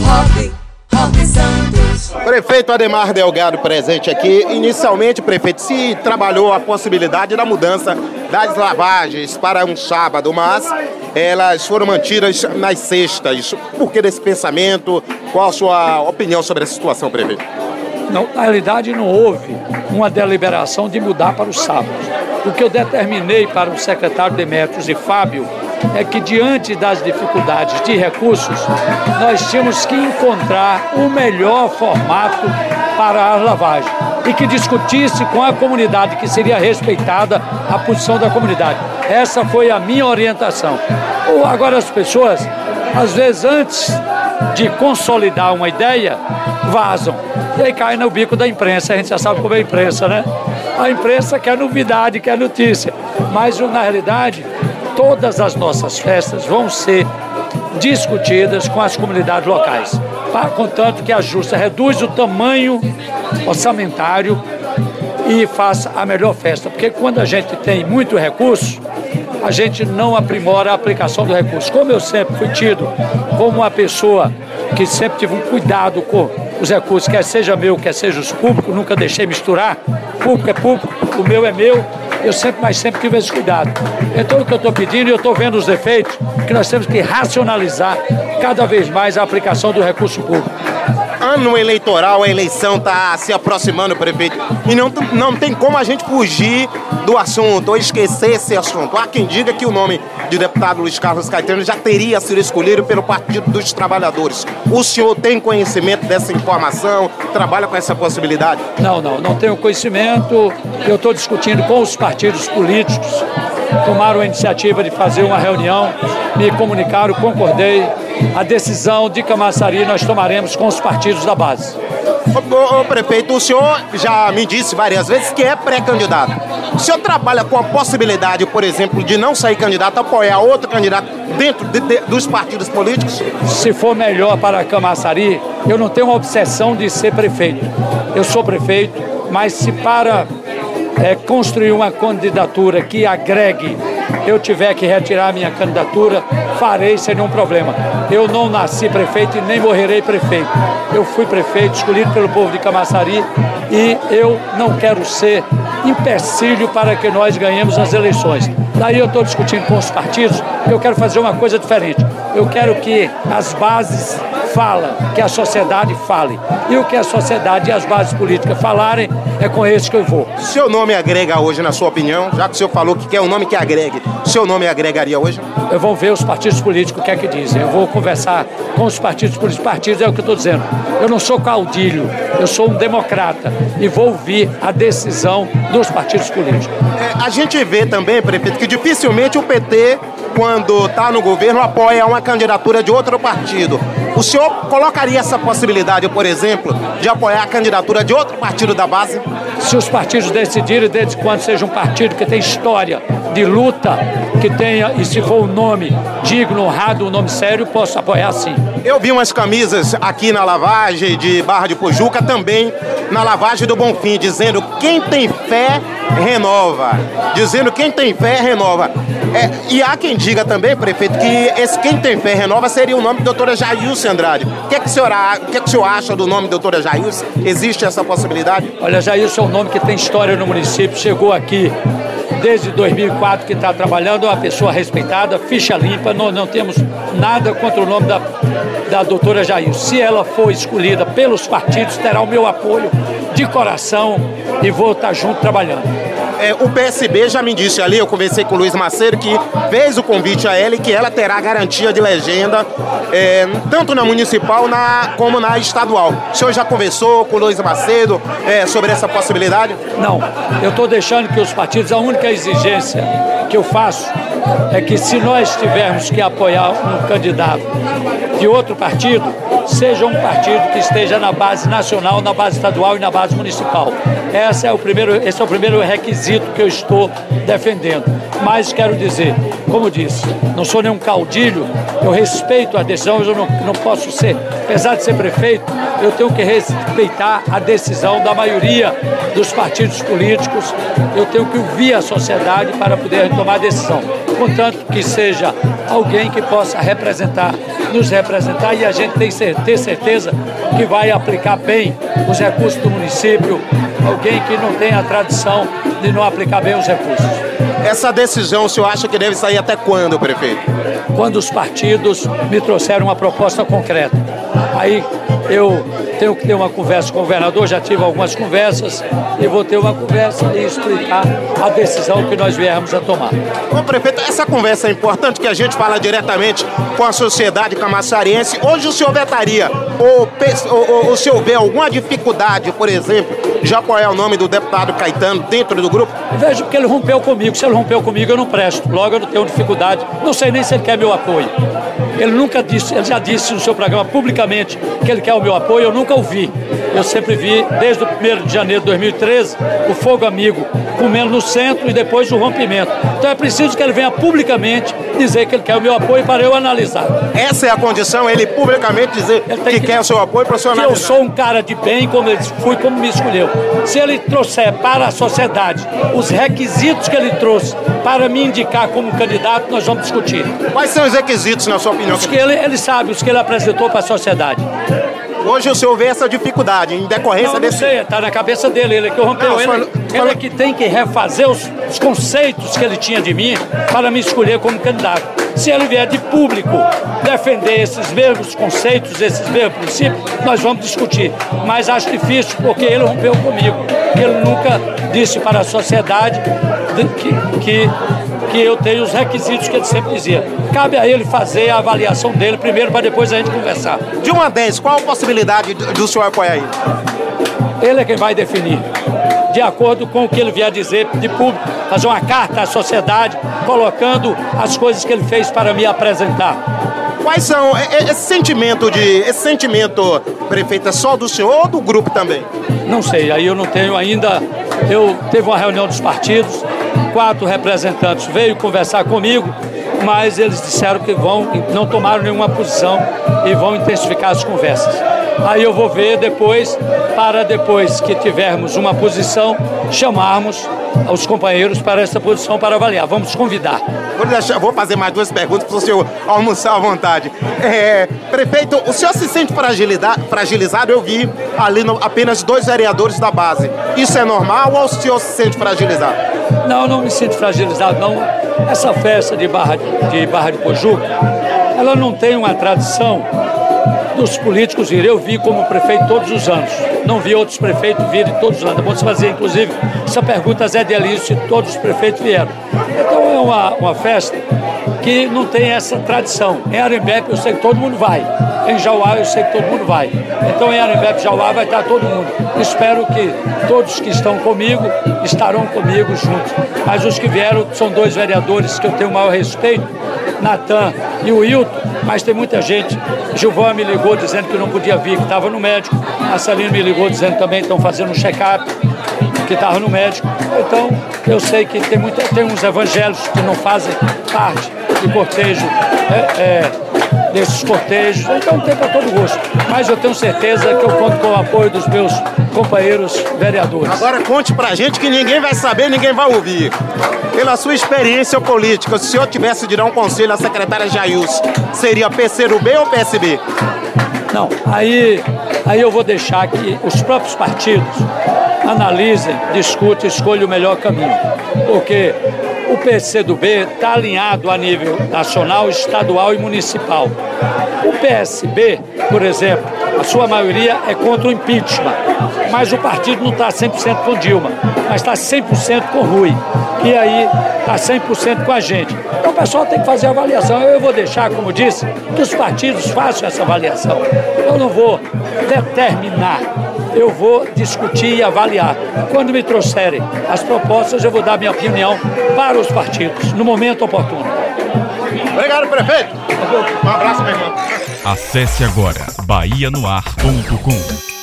Roque Santos. Prefeito Ademar Delgado presente aqui. Inicialmente, prefeito, se trabalhou a possibilidade da mudança das lavagens para um sábado, mas elas foram mantidas nas sextas. Por que desse pensamento? Qual a sua opinião sobre essa situação, prefeito? Não, na realidade, não houve uma deliberação de mudar para o sábado. O que eu determinei para o secretário Demetrios e Fábio é que, diante das dificuldades de recursos, nós tínhamos que encontrar o melhor formato para a lavagem e que discutisse com a comunidade, que seria respeitada a posição da comunidade. Essa foi a minha orientação. Agora, as pessoas, às vezes, antes de consolidar uma ideia, vazam. E aí cai no bico da imprensa. A gente já sabe como é a imprensa, né? A imprensa quer novidade, quer notícia. Mas, na realidade, todas as nossas festas vão ser discutidas com as comunidades locais, contanto que a Justa reduz o tamanho orçamentário e faça a melhor festa. Porque quando a gente tem muito recurso, a gente não aprimora a aplicação do recurso. Como eu sempre fui tido como uma pessoa que sempre tive um cuidado com os recursos, quer seja meu, quer seja os públicos, nunca deixei misturar, público é público, o meu é meu, eu sempre tive esse cuidado. Então o que eu estou pedindo, e eu estou vendo os defeitos, que nós temos que racionalizar cada vez mais a aplicação do recurso público. Ano eleitoral, a eleição está se aproximando, prefeito, e não tem como a gente fugir do assunto ou esquecer esse assunto. Há quem diga que o nome de deputado Luiz Carlos Caetano já teria sido escolhido pelo Partido dos Trabalhadores. O senhor tem conhecimento dessa informação? Trabalha com essa possibilidade? Não tenho conhecimento. Eu estou discutindo com os partidos políticos. Tomaram a iniciativa de fazer uma reunião, me comunicaram, concordei. A decisão de Camaçari nós tomaremos com os partidos da base. Ô, prefeito, o senhor já me disse várias vezes que é pré-candidato. O senhor trabalha com a possibilidade, por exemplo, de não sair candidato, apoiar outro candidato dentro dos partidos políticos? Se for melhor para Camaçari, eu não tenho uma obsessão de ser prefeito. Eu sou prefeito, mas se para construir uma candidatura que agregue, eu tiver que retirar minha candidatura, farei sem nenhum problema. Eu não nasci prefeito e nem morrerei prefeito. Eu fui prefeito, escolhido pelo povo de Camaçari, e eu não quero ser empecilho para que nós ganhemos as eleições. Daí eu estou discutindo com os partidos, eu quero fazer uma coisa diferente. Eu quero que as bases falem, que a sociedade fale. E o que a sociedade e as bases políticas falarem, é com esse que eu vou. Seu nome agrega hoje, na sua opinião? Já que o senhor falou que quer um nome que agregue, seu nome agregaria hoje? Eu vou ver os partidos políticos o que é que dizem. Eu vou conversar com os partidos políticos. Partidos é o que eu estou dizendo. Eu não sou caudilho, eu sou um democrata e vou ouvir a decisão dos partidos políticos. A gente vê também, prefeito, que dificilmente o PT, quando está no governo, apoia uma candidatura de outro partido. O senhor colocaria essa possibilidade, por exemplo, de apoiar a candidatura de outro partido da base? Se os partidos decidirem, desde quando seja um partido que tem história de luta, que tenha, e se for um nome digno, honrado, um nome sério, posso apoiar sim. Eu vi umas camisas aqui na lavagem de Barra de Pujuca, também na lavagem do Bonfim, dizendo quem tem fé renova. Dizendo quem tem fé renova. E há quem diga também, prefeito, que esse quem tem fé renova seria o nome da doutora Jailce Andrade. O que é que o senhor acha do nome da doutora Jailce? Existe essa possibilidade? Olha, Jailce é um nome que tem história no município, chegou aqui desde 2004 que está trabalhando, é uma pessoa respeitada, ficha limpa, não temos nada contra o nome da doutora Jailce. Se ela for escolhida pelos partidos, terá o meu apoio de coração e vou estar junto trabalhando. O PSB já me disse ali, eu conversei com o Luiz Macedo, que fez o convite a ela e que ela terá garantia de legenda, tanto na municipal como na estadual. O senhor já conversou com o Luiz Macedo sobre essa possibilidade? Não, eu estou deixando que os partidos, a única exigência que eu faço é que, se nós tivermos que apoiar um candidato de outro partido, seja um partido que esteja na base nacional, na base estadual e na base municipal. Esse é o primeiro requisito que eu estou defendendo. Mas quero dizer, como disse, não sou nenhum caudilho, eu respeito a decisão, eu não posso ser, apesar de ser prefeito, eu tenho que respeitar a decisão da maioria dos partidos políticos, eu tenho que ouvir a sociedade para poder tomar a decisão, contanto que seja alguém que possa representar nos representar e a gente tem ter certeza que vai aplicar bem os recursos do município, alguém que não tem a tradição de não aplicar bem os recursos. Essa decisão, o senhor acha que deve sair até quando, prefeito? Quando os partidos me trouxeram uma proposta concreta. Aí eu tenho que ter uma conversa com o governador, já tive algumas conversas, e vou ter uma conversa e explicar a decisão que nós viemos a tomar. Ô, prefeito, essa conversa é importante, que a gente fala diretamente com a sociedade camaçariense. Hoje o senhor vetaria, ou o senhor vê alguma dificuldade, por exemplo, de apoiar o nome do deputado Caetano dentro do grupo? Vejo que ele rompeu comigo. Se ele rompeu comigo, eu não presto. Logo, eu não tenho dificuldade. Não sei nem se ele quer meu apoio. Ele nunca disse, ele já disse no seu programa publicamente que ele quer o meu apoio, eu nunca ouvi. Eu sempre vi, desde o 1º de janeiro de 2013, o Fogo Amigo comendo no centro e depois o rompimento. Então é preciso que ele venha publicamente dizer que ele quer o meu apoio para eu analisar. Essa é a condição, ele publicamente dizer que quer o seu apoio para o senhor analisar. Eu sou um cara de bem, como ele fui, como me escolheu. Se ele trouxer para a sociedade os requisitos que ele trouxe para me indicar como candidato, nós vamos discutir. Quais são os requisitos, na sua opinião? Os que ele sabe, os que ele apresentou para a sociedade. Hoje o senhor vê essa dificuldade em decorrência desse... Não sei, está na cabeça dele, ele que rompeu. Ele é que tem que refazer os conceitos que ele tinha de mim para me escolher como candidato. Se ele vier de público defender esses mesmos conceitos, esses mesmos princípios, nós vamos discutir. Mas acho difícil, porque ele rompeu comigo. Ele nunca disse para a sociedade que eu tenho os requisitos que ele sempre dizia. Cabe a ele fazer a avaliação dele primeiro, para depois a gente conversar. De 1 a 10, qual a possibilidade do senhor apoiar ele? Ele é quem vai definir, de acordo com o que ele vier dizer de público, fazer uma carta à sociedade, colocando as coisas que ele fez para me apresentar. Quais são esse sentimento, prefeita, só do senhor ou do grupo também? Não sei, aí eu não tenho ainda. Teve uma reunião dos partidos, 4 representantes veio conversar comigo, mas eles disseram que não tomaram nenhuma posição e vão intensificar as conversas. Aí eu vou ver depois, para depois que tivermos uma posição, chamarmos os companheiros para essa posição para avaliar. Vamos convidar. Vou fazer mais 2 perguntas para o senhor almoçar à vontade. Prefeito, o senhor se sente fragilizado? Eu vi ali apenas 2 vereadores da base. Isso é normal ou o senhor se sente fragilizado? Não me sinto fragilizado, não. Essa festa de Barra de Pojuca, ela não tem uma tradição dos políticos virem. Eu vi como prefeito todos os anos. Não vi outros prefeitos virem todos os anos. É bom se fazer, inclusive, essa pergunta Zé de Elício, se todos os prefeitos vieram. Então é uma festa que não tem essa tradição. Em Arembepe eu sei que todo mundo vai. Em Jauá eu sei que todo mundo vai. Então em Arembepe e Jauá vai estar todo mundo. Espero que todos que estão comigo estarão comigo juntos. Mas os que vieram são 2 vereadores que eu tenho o maior respeito, Natan e o Hilton, mas tem muita gente. Gilvan me ligou dizendo que não podia vir, que estava no médico. A Celina me ligou dizendo também que estão fazendo um check-up, que estava no médico. Então, eu sei que tem uns evangélicos que não fazem parte de cortejo, desses cortejos. Então, tem para todo gosto. Mas eu tenho certeza que eu conto com o apoio dos meus companheiros vereadores. Agora conte pra gente que ninguém vai saber, ninguém vai ouvir. Pela sua experiência política, se o senhor tivesse de dar um conselho à secretária Jailson, seria PCdoB ou PSB? Não, aí eu vou deixar que os próprios partidos analisem, discutam, escolham o melhor caminho. Porque o PCdoB está alinhado a nível nacional, estadual e municipal. O PSB, por exemplo, a sua maioria é contra o impeachment, mas o partido não está 100% com Dilma, mas está 100% com Rui. E aí está 100% com a gente. Então o pessoal tem que fazer a avaliação. Eu vou deixar, como disse, que os partidos façam essa avaliação. Eu não vou determinar, eu vou discutir e avaliar. Quando me trouxerem as propostas, eu vou dar minha opinião para os partidos, no momento oportuno. Obrigado, prefeito. Um abraço, meu irmão. Acesse agora bahianoar.com.